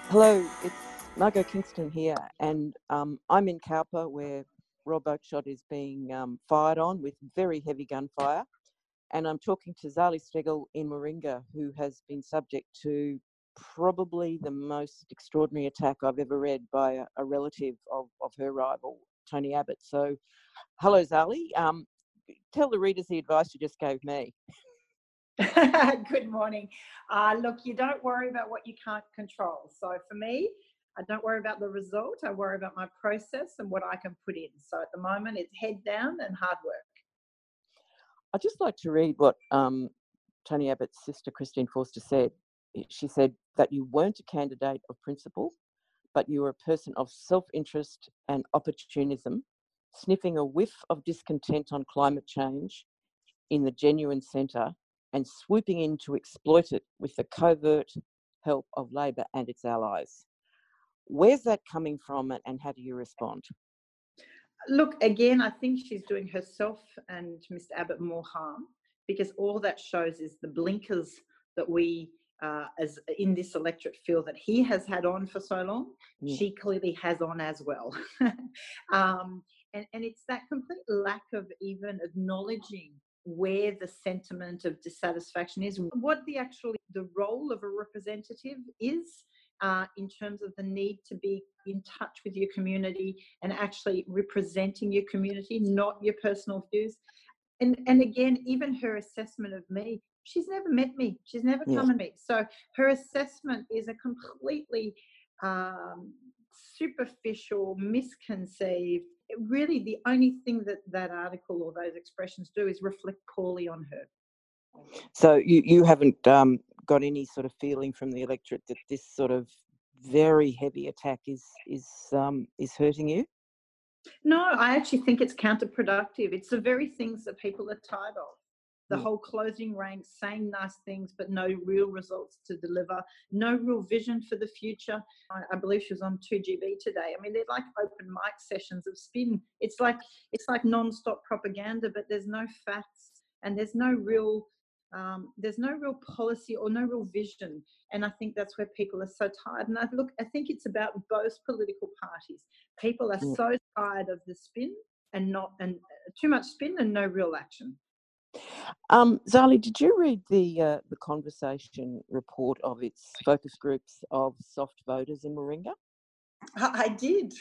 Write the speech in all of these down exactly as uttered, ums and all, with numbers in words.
Hello, it's Margot Kingston here, and um, I'm in Cowper where Rob Oakeshott is being um, fired on with very heavy gunfire, and I'm talking to Zali Steggall in Warringah, who has been subject to probably the most extraordinary attack I've ever read by a, a relative of, of her rival, Tony Abbott. So, hello, Zali. Um, tell the readers the advice you just gave me. Good morning. Uh, look, you don't worry about what you can't control. So for me, I don't worry about the result. I worry about my process and what I can put in. So at the moment, it's head down and hard work. I'd just like to read what um, Tony Abbott's sister, Christine Forster, said. She said that you weren't a candidate of principle, but you were a person of self-interest and opportunism, sniffing a whiff of discontent on climate change in the genuine centre and swooping in to exploit it with the covert help of Labor and its allies. Where's that coming from, and how do you respond? Look, again, I think she's doing herself and Mister Abbott more harm, because all that shows is the blinkers that we, uh, as in this electorate, feel that he has had on for so long. Yeah. She clearly has on as well. um, and, and it's that complete lack of even acknowledging where the sentiment of dissatisfaction is, what the actually the role of a representative is, uh, in terms of the need to be in touch with your community and actually representing your community, not your personal views. And and again, even her assessment of me, she's never met me. She's never Yeah. come and meet. So her assessment is a completely um, superficial, misconceived. Really, the only thing that that article or those expressions do is reflect poorly on her. So you, you haven't um, got any sort of feeling from the electorate that this sort of very heavy attack is is um, is hurting you? No, I actually think it's counterproductive. It's the very things that people are tired of. The Yeah. whole closing ranks, saying nice things, but no real results to deliver, no real vision for the future. I, I believe she was on two G B today. I mean, they're like open mic sessions of spin. It's like it's like non-stop propaganda, but there's no facts and there's no real um, there's no real policy or no real vision. And I think that's where people are so tired. And I look, I think it's about both political parties. People are Yeah. so tired of the spin and not and uh, too much spin and no real action. Um, Zali, did you read the uh, the conversation report of its focus groups of soft voters in Warringah? I, I did.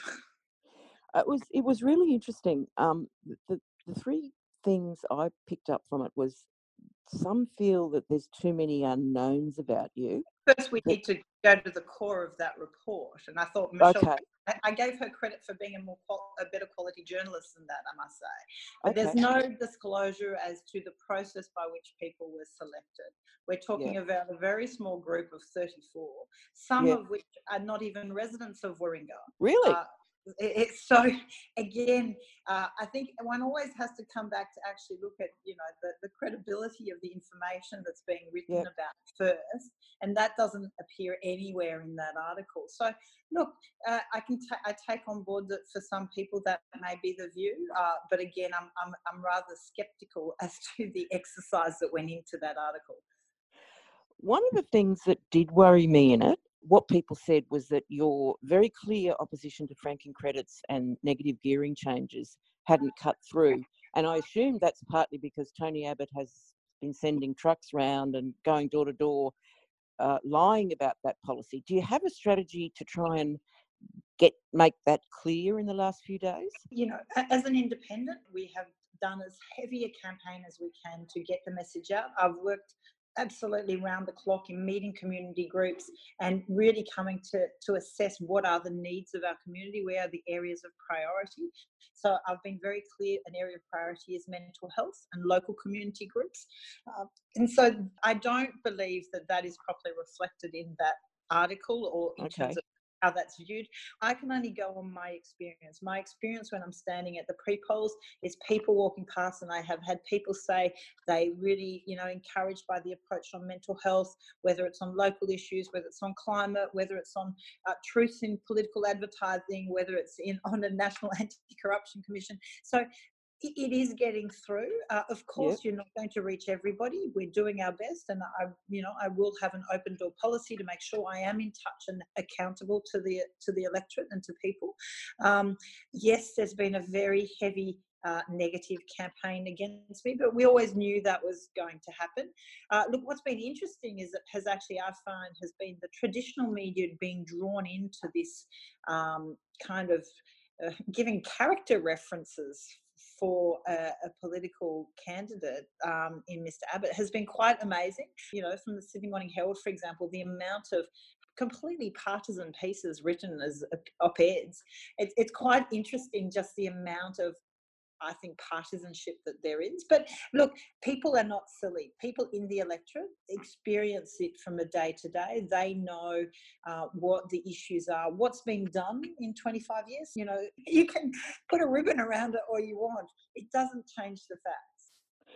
It was it was really interesting. Um, the the three things I picked up from it was some feel that there's too many unknowns about you. First, we That need to go to the core of that report. And I thought Michelle, okay, I, I gave her credit for being a more qual- a better quality journalist than that, I must say. But there's okay, no disclosure as to the process by which people were selected. We're yeah, talking about a very small group of thirty-four, some yeah, of which are not even residents of Warringah. really, Uh, it's so again uh, I think one always has to come back to actually look at you know the, the credibility of the information that's being written yeah. about first, and that doesn't appear anywhere in that article. So look, uh, I can ta- I take on board that for some people that may be the view, uh, but again I'm, I'm I'm rather skeptical as to the exercise that went into that article. One of the things that did worry me in it, what people said was that your very clear opposition to franking credits and negative gearing changes hadn't cut through. And I assume that's partly because Tony Abbott has been sending trucks round and going door to door, uh, lying about that policy. Do you have a strategy to try and get make that clear in the last few days? You know, as an independent, we have done as heavy a campaign as we can to get the message out. I've worked absolutely round the clock in meeting community groups and really coming to, to assess what are the needs of our community, where are the areas of priority. So I've been very clear an area of priority is mental health and local community groups. Uh, and so I don't believe that that is properly reflected in that article or in Okay. terms of how that's viewed. I can only go on my experience. My experience when I'm standing at the pre-polls is people walking past, and I have had people say they really, you know, encouraged by the approach on mental health, whether it's on local issues, whether it's on climate, whether it's on uh, truth in political advertising, whether it's in on a national anti-corruption commission. So It it is getting through. Uh, of Yep. course, you're not going to reach everybody. We're doing our best, and I, you know, I will have an open door policy to make sure I am in touch and accountable to the to the electorate and to people. Um, yes, there's been a very heavy uh, negative campaign against me, but we always knew that was going to happen. Uh, look, what's been interesting is that has actually I find has been the traditional media being drawn into this um, kind of uh, giving character references for a, a political candidate um, in Mister Abbott has been quite amazing. You know, from the Sydney Morning Herald, for example, the amount of completely partisan pieces written as op-eds. It's, it's quite interesting just the amount of, I think, partisanship that there is. But look, people are not silly. People in the electorate experience it from a day to day. They know uh, what the issues are, what's been done in twenty-five years. You know, you can put a ribbon around it all you want. It doesn't change the facts.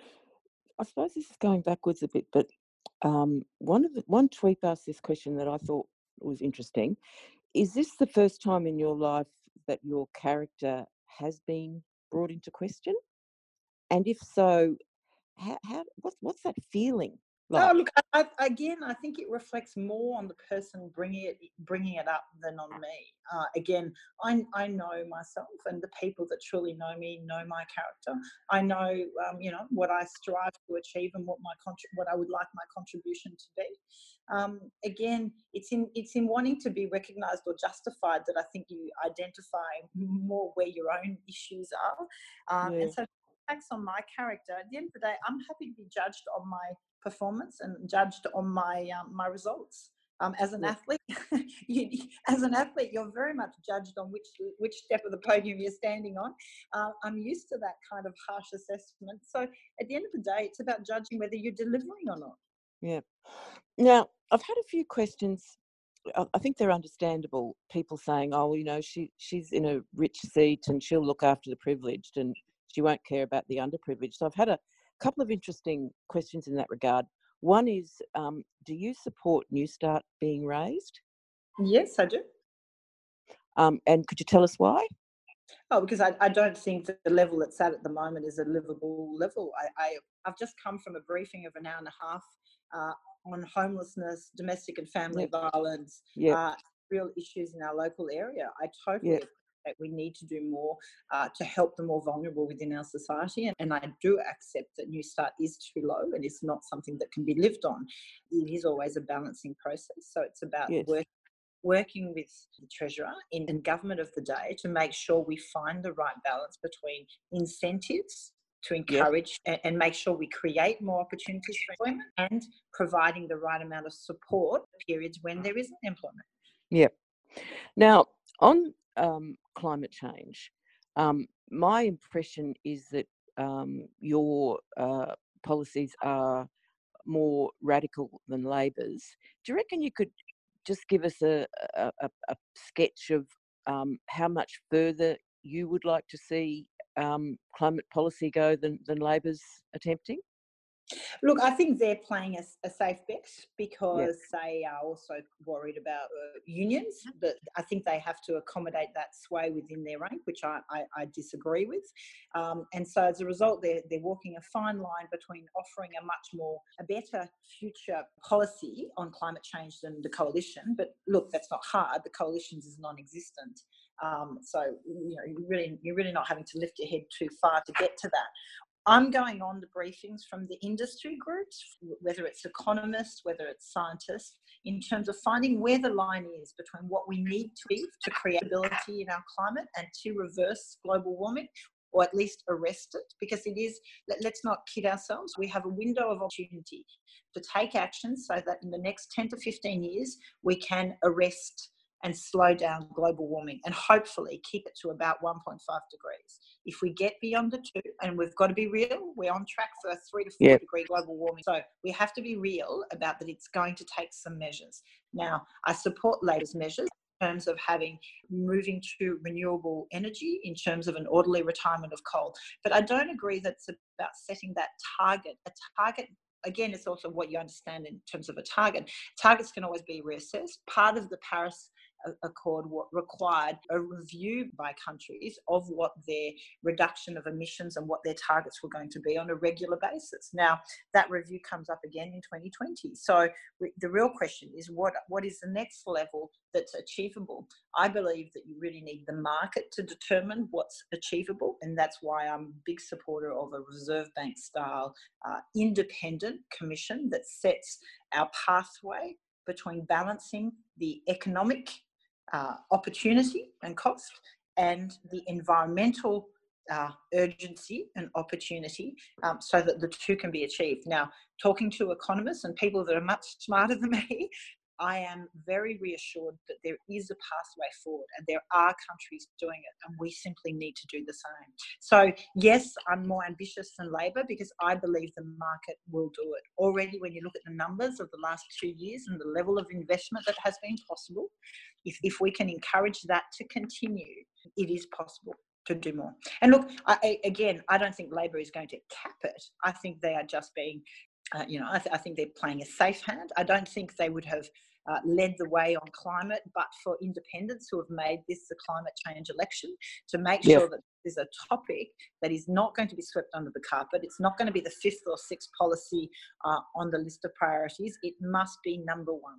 I suppose this is going backwards a bit, but um, one of the, one tweet asked this question that I thought was interesting. Is this the first time in your life that your character has been brought into question? And if so, how, how what's what's that feeling Oh, like? look, I, I, again, I think it reflects more on the person bringing it bringing it up than on me. Uh, again, I, I know myself, and the people that truly know me know my character. I know, um, you know, what I strive to achieve and what my contri- what I would like my contribution to be. Um, again, it's in it's in wanting to be recognised or justified that I think you identify more where your own issues are, um, Yeah, and so. Impacts on my character. At the end of the day, I'm happy to be judged on my performance and judged on my um, my results. Um, as an yeah, athlete, you, as an athlete, you're very much judged on which which step of the podium you're standing on. Uh, I'm used to that kind of harsh assessment. So at the end of the day, it's about judging whether you're delivering or not. yeah. Now, I've had a few questions. I I think they're understandable. People saying, "Oh, well, you know, she she's in a rich seat and she'll look after the privileged and she won't care about the underprivileged." So I've had a couple of interesting questions in that regard. One is, um, do you support Newstart being raised? Yes, I do. Um, and could you tell us why? Oh, because I, I don't think that the level it's at at the moment is a livable level. I, I, I've just come from a briefing of an hour and a half uh, on homelessness, domestic and family Yep, violence, yep, uh, real issues in our local area. I totally yep, agree that we need to do more uh, to help the more vulnerable within our society. And, and I do accept that New Start is too low and it's not something that can be lived on. It is always a balancing process. So it's about yes, working working with the Treasurer in the government of the day to make sure we find the right balance between incentives to yep, encourage and, and make sure we create more opportunities for employment and providing the right amount of support periods when there isn't employment. yep. Now, on um, climate change, um, my impression is that um, your uh, policies are more radical than Labor's. Do you reckon you could just give us a, a, a, a sketch of um, how much further you would like to see um, climate policy go than, than Labor's attempting? Look, I think they're playing a, a safe bet Yeah, because they are also worried about uh, unions, but I think they have to accommodate that sway within their rank, which I, I, I disagree with. Um, and so as a result, they're, they're walking a fine line between offering a much more, a better future policy on climate change than the coalition. But look, that's not hard. The coalition's is non-existent. Um, so, you know, you really, you're really not having to lift your head too far to get to that. I'm going on the briefings from the industry groups, whether it's economists, whether it's scientists, in terms of finding where the line is between what we need to be to create stability in our climate and to reverse global warming, or at least arrest it, because it is, let, let's not kid ourselves, we have a window of opportunity to take action so that in the next ten to fifteen years, we can arrest and slow down global warming and hopefully keep it to about one point five degrees. If we get beyond the two, and we've got to be real, we're on track for a three to four yeah, degree global warming. So we have to be real about that it's going to take some measures. Now, I support Labor's measures in terms of having moving to renewable energy, in terms of an orderly retirement of coal. But I don't agree that it's about setting that target. A target, again, it's also what you understand in terms of a target. Targets can always be reassessed. Part of the Paris Accord what required a review by countries of what their reduction of emissions and what their targets were going to be on a regular basis. Now, that review comes up again in twenty twenty. So the real question is what, what is the next level that's achievable? I believe that you really need the market to determine what's achievable, and that's why I'm a big supporter of a Reserve Bank style uh, independent commission that sets our pathway between balancing the economic uh, opportunity and cost and the environmental uh, urgency and opportunity, um, so that the two can be achieved. Now, talking to economists and people that are much smarter than me, I am very reassured that there is a pathway forward and there are countries doing it, and we simply need to do the same. So yes, I'm more ambitious than Labor because I believe the market will do it. Already, when you look at the numbers of the last two years and the level of investment that has been possible, if, if we can encourage that to continue, it is possible to do more. And look, I, again, I don't think Labor is going to cap it. I think they are just being, uh, you know, I, th- I think they're playing a safe hand. I don't think they would have uh, led the way on climate, but for independents who have made this the climate change election, to make Yeah. sure that there's a topic that is not going to be swept under the carpet. It's not going to be the fifth or sixth policy uh, on the list of priorities. It must be number one.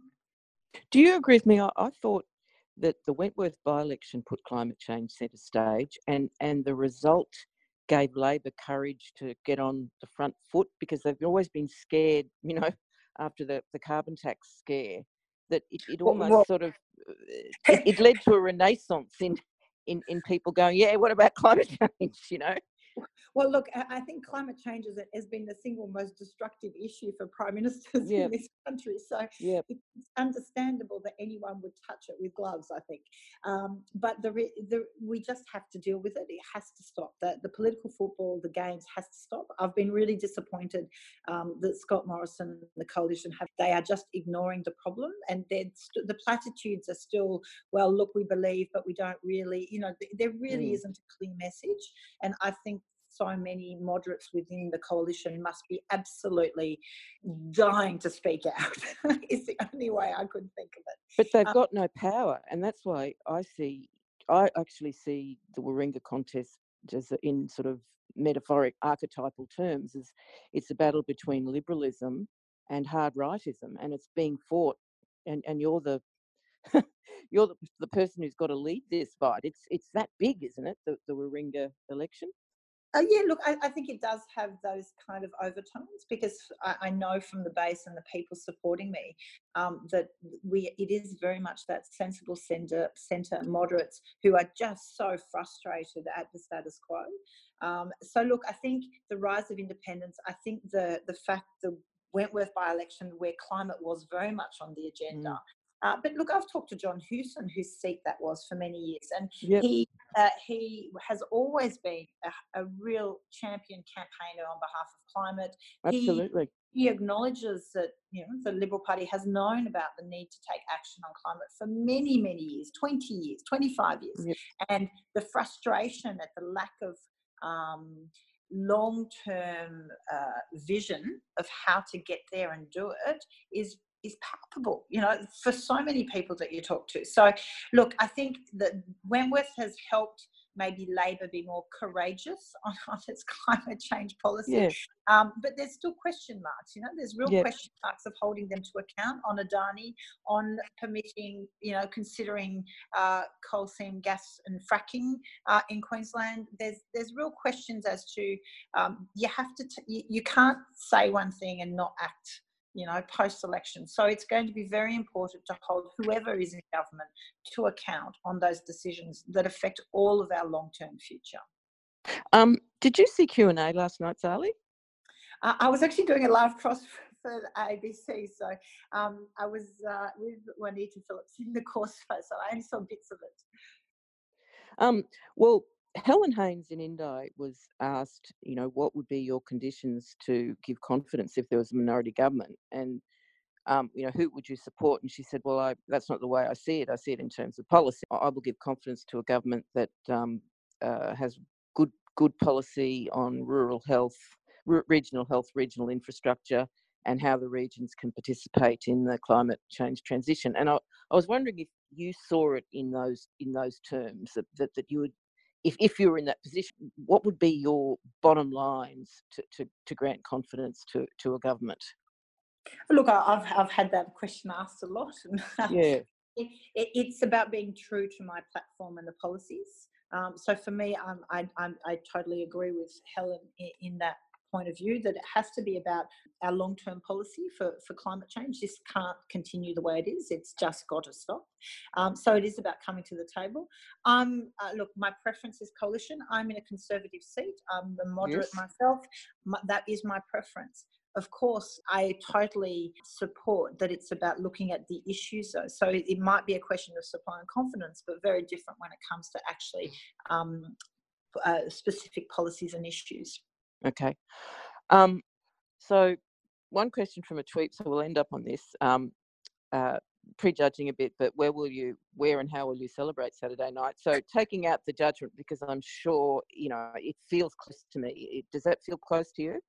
Do you agree with me? I, I thought that the Wentworth by-election put climate change centre stage, and, and the result gave Labor courage to get on the front foot, because they've always been scared, you know, after the, the carbon tax scare, that it, it almost Well, sort of, it, it led to a renaissance in, in, in people going, yeah, what about climate change, you know? Well, look, I think climate change has been the single most destructive issue for prime ministers Yeah. in this country. So Yeah. it's understandable that anyone would touch it with gloves, I think. Um, but the, the we just have to deal with it. It has to stop. The, the political football, the games has to stop. I've been really disappointed um, that Scott Morrison and the coalition have, they are just ignoring the problem, and st- the platitudes are still, well, look, we believe, but we don't really, you know, th- there really Mm. isn't a clear message. And I think so many moderates within the coalition must be absolutely dying to speak out. It's the only way I could think of it. But they've Um, got no power, and that's why I see, I actually see the Warringah contest as a- in sort of metaphoric archetypal terms, as it's a battle between liberalism and hard rightism, and it's being fought, and, and you're the you're the, the person who's got to lead this fight. It's it's that big, isn't it? The, the Warringah election. Uh, yeah, look, I, I think it does have those kind of overtones, because I, I know from the base and the people supporting me um, that we it is very much that sensible centre, centre moderates who are just so frustrated at the status quo. Um, so, look, I think the rise of independence, I think the the fact the Wentworth by-election, where climate was very much on the agenda. Mm. Uh, but look, I've talked to John Hewson, whose seat that was for many years, and Yep. he uh, he has always been a, a real champion campaigner on behalf of climate. Absolutely. He, he acknowledges that, you know, the Liberal Party has known about the need to take action on climate for many, many years, twenty years, twenty-five years, Yep. and the frustration at the lack of um, long-term uh, vision of how to get there and do it is is palpable, you know, for so many people that you talk to. So, look, I think that Wentworth has helped maybe Labor be more courageous on, on its climate change policy. Yeah. Um, but there's still question marks, you know, there's real Yep. question marks of holding them to account on Adani, on permitting, you know, considering uh, coal seam gas and fracking uh, in Queensland. There's there's real questions as to, um, you have to, t- you, you can't say one thing and not act, you know, post-election. So it's going to be very important to hold whoever is in government to account on those decisions that affect all of our long-term future. Um, did you see Q and A last night, Sally? Uh, I was actually doing a live cross for A B C, so um, I was uh, with Juanita Phillips in the course, so I only saw bits of it. Um, well, Helen Haynes in Indi was asked, you know, what would be your conditions to give confidence if there was a minority government, and um, you know, who would you support? And she said, well, I, that's not the way I see it. I see it in terms of policy. I will give confidence to a government that um, uh, has good good policy on rural health, r- regional health, regional infrastructure, and how the regions can participate in the climate change transition. And I, I was wondering if you saw it in those in those terms, that, that, that you would, if, if you were in that position, what would be your bottom lines to, to, to grant confidence to, to a government? Look, I- I've I've had that question asked a lot, and Yeah. it, it, it's about being true to my platform and the policies. Um, so for me, um, I, I'm, I totally agree with Helen in, in that point of view, that it has to be about our long-term policy for, for climate change. This can't continue the way it is. It's just got to stop. Um, so it is about coming to the table. Um, uh, look, my preference is coalition. I'm in a conservative seat. I'm a moderate Yes. myself. My, that is my preference. Of course, I totally support that it's about looking at the issues. So, so it might be a question of supply and confidence, but very different when it comes to actually um, uh, specific policies and issues. Okay. Um, so one question from a tweet, so we'll end up on this, um, uh, prejudging a bit, but where will you, where and how will you celebrate Saturday night? So taking out the judgment, because I'm sure, you know, it feels close to me. It, does that feel close to you?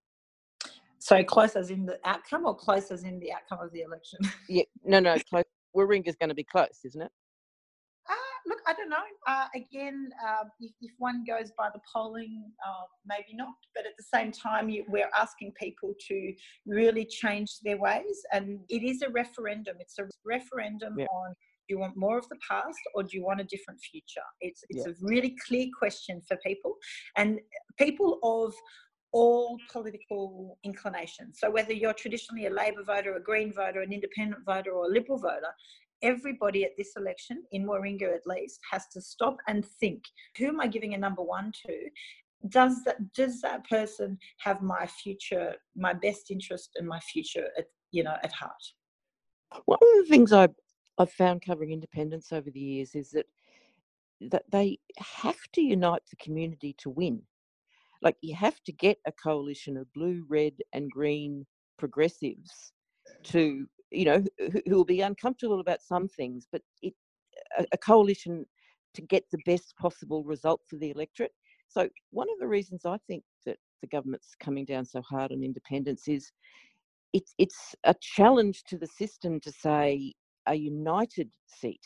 So close as in the outcome, or close as in the outcome of the election? Yeah, no, no, close. Warringah's going to be close, isn't it? Uh, look, I don't know. Uh, again, uh, if, if one goes by the polling, uh, maybe not. But at the same time, you, we're asking people to really change their ways. And it is a referendum. It's a referendum Yeah. on, do you want more of the past, or do you want a different future? It's, it's Yeah. a really clear question for people. And people of all political inclinations. So whether you're traditionally a Labor voter, a Green voter, an independent voter, or a Liberal voter, everybody at this election, in Warringah at least, has to stop and think, who am I giving a number one to? Does that, does that person have my future, my best interest and my future at, you know, at heart? One of the things I've, I've found covering independence over the years is that that they have to unite the community to win. Like, you have to get a coalition of blue, red and green progressives to, you know, who, who will be uncomfortable about some things, but it, a, a coalition to get the best possible result for the electorate. So one of the reasons I think that the government's coming down so hard on independence is it's it's a challenge to the system to say a united seat.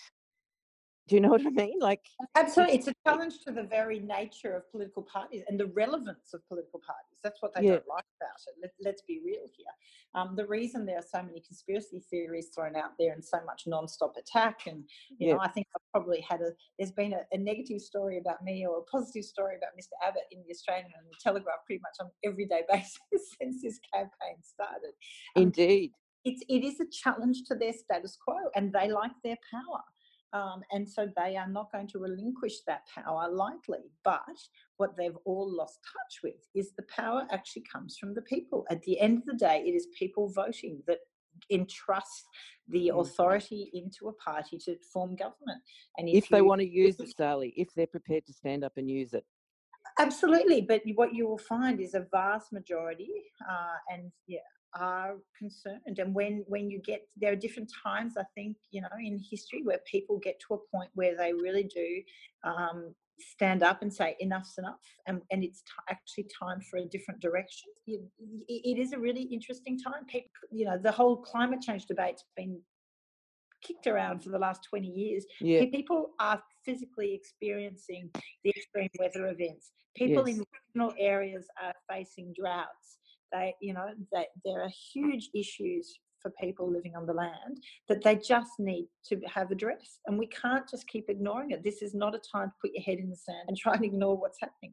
Do you know what I mean? Like, Absolutely. it's, It's a challenge to the very nature of political parties and the relevance of political parties. That's what they yeah, don't like about it. Let, let's be real here. Um, the reason there are so many conspiracy theories thrown out there and so much non-stop attack, and, you yeah, know, I think I've probably had a, there's been a, a negative story about me or a positive story about Mister Abbott in the Australian and the Telegraph pretty much on an everyday basis since this campaign started. Um, indeed. it's, it is a challenge to their status quo, and they like their power. Um, and so they are not going to relinquish that power lightly. But what they've all lost touch with is the power actually comes from the people. At the end of the day, it is people voting that entrust the Mm. authority into a party to form government. And If if they you want to use it, Sally, if they're prepared to stand up and use it. Absolutely, but what you will find is a vast majority, uh, and yeah, are concerned. And when when you get, there are different times, I think, you know, in history where people get to a point where they really do um, stand up and say enough's enough, and, and it's t- actually time for a different direction. It, it is a really interesting time. People, you know, the whole climate change debate's been kicked around for the last twenty years. Yeah, People are physically experiencing the extreme weather events. People yes. in regional areas are facing droughts. They, you know, that there are huge issues for people living on the land that they just need to have addressed. And we can't just keep ignoring it. This is not a time to put your head in the sand and try and ignore what's happening.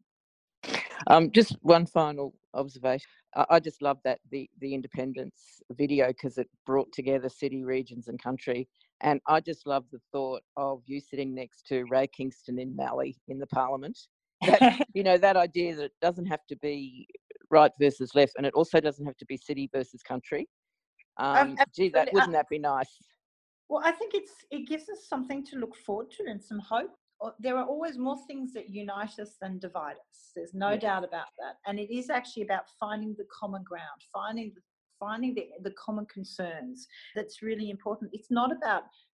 Um, just one final observation. I, I just love that the the independence video, because it brought together city, regions, and country. And I just love the thought of you sitting next to Ray Kingston in Mallee in the Parliament. That, you know, that idea that it doesn't have to be right versus left, and it also doesn't have to be city versus country. Um, gee, that wouldn't that be nice? Well, I think it's it gives us something to look forward to and some hope. There are always more things that unite us than divide us. There's no Yeah. doubt about that. And it is actually about finding the common ground, finding the finding the, the common concerns. That's really important. It's not about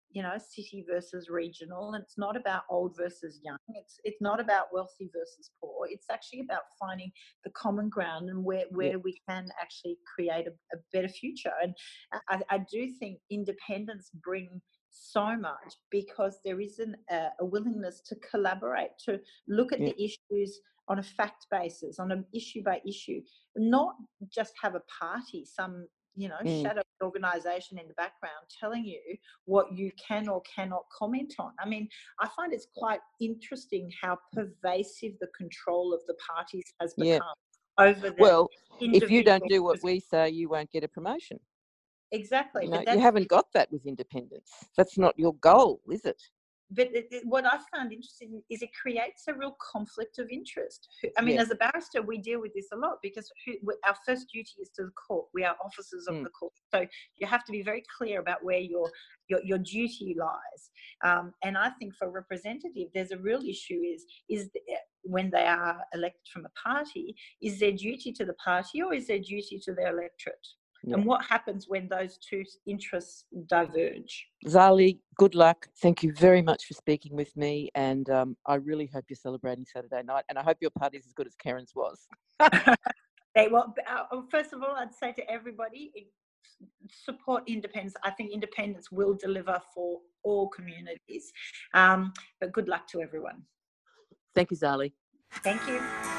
you know, city versus regional, and it's not about old versus young. It's it's not about wealthy versus poor. It's actually about finding the common ground and where Yeah. where we can actually create a, a better future. And I, I do think independents bring so much because there isn't a, a willingness to collaborate, to look at Yeah. the issues on a fact basis, on an issue by issue, not just have a party, some you know Mm. shadow organization in the background telling you what you can or cannot comment on. I mean, I find it's quite interesting how pervasive the control of the parties has Yeah. become over the Well, if you don't individual. do what we say, you won't get a promotion. Exactly, You know, but you that's haven't got that with independence. That's not your goal, is it? but it, it, what I found interesting is it creates a real conflict of interest. Who- I mean, Yeah. as a barrister, we deal with this a lot because who, we- our first duty is to the court. We are officers of Mm. the court, so you have to be very clear about where your your, your duty lies. Um, and I think for representative, there's a real issue: is is the, when they are elected from a party, is their duty to the party or is their duty to their electorate? Yeah. And what happens when those two interests diverge? Zali, good luck. Thank you very much for speaking with me, and um, I really hope you're celebrating Saturday night, and I hope your party's as good as Karen's was. Okay, well, uh, first of all, I'd say to everybody, support independence. I think independence will deliver for all communities. Um, but good luck to everyone. Thank you, Zali. Thank you.